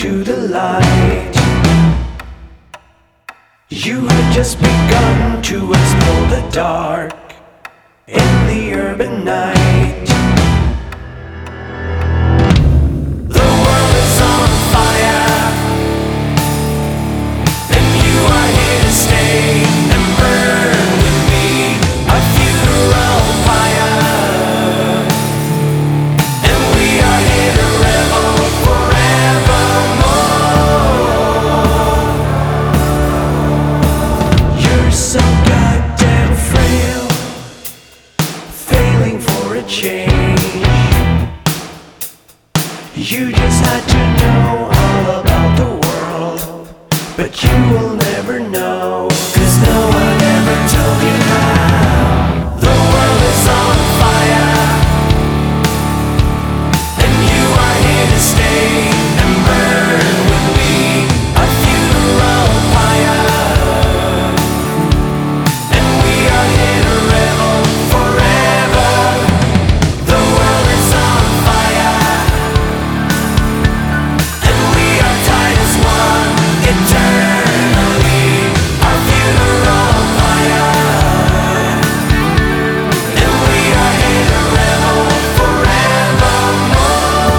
to the light. You had just begun to explore the dark in the urban night. The world is on fire, and you are here to stay and burn with me, a funeral pyre. And we are here to revel forevermore. You're so goddamn frail, failing for a change. You just had to know all about the world, but you will never know, 'cause no one ever told you how. The world is on fire, and you are here to stay and burn with me, a funeral pyre. And we are here to revel forever. The world is on fire, and we are tied as one eternally, our funeral pyre. And we are here to revel forevermore.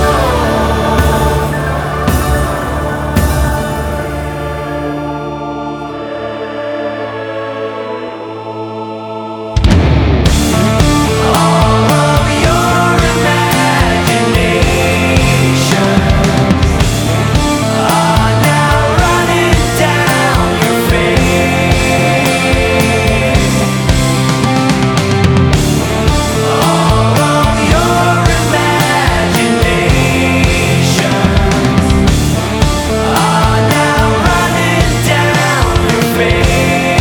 All of your imaginations are now running down your face. All of your imaginations are now running down your face.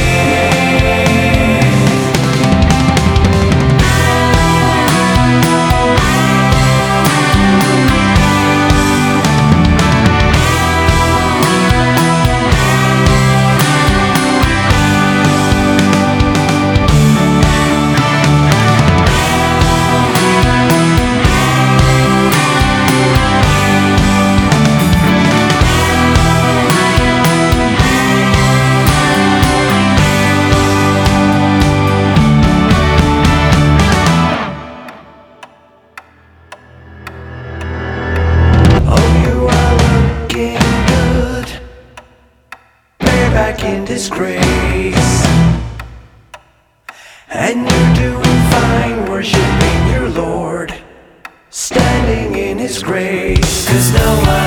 Oh, you are looking good, bareback in disgrace, and you're doing fine, worshiping your Lord, standing in His grace. 'Cause no one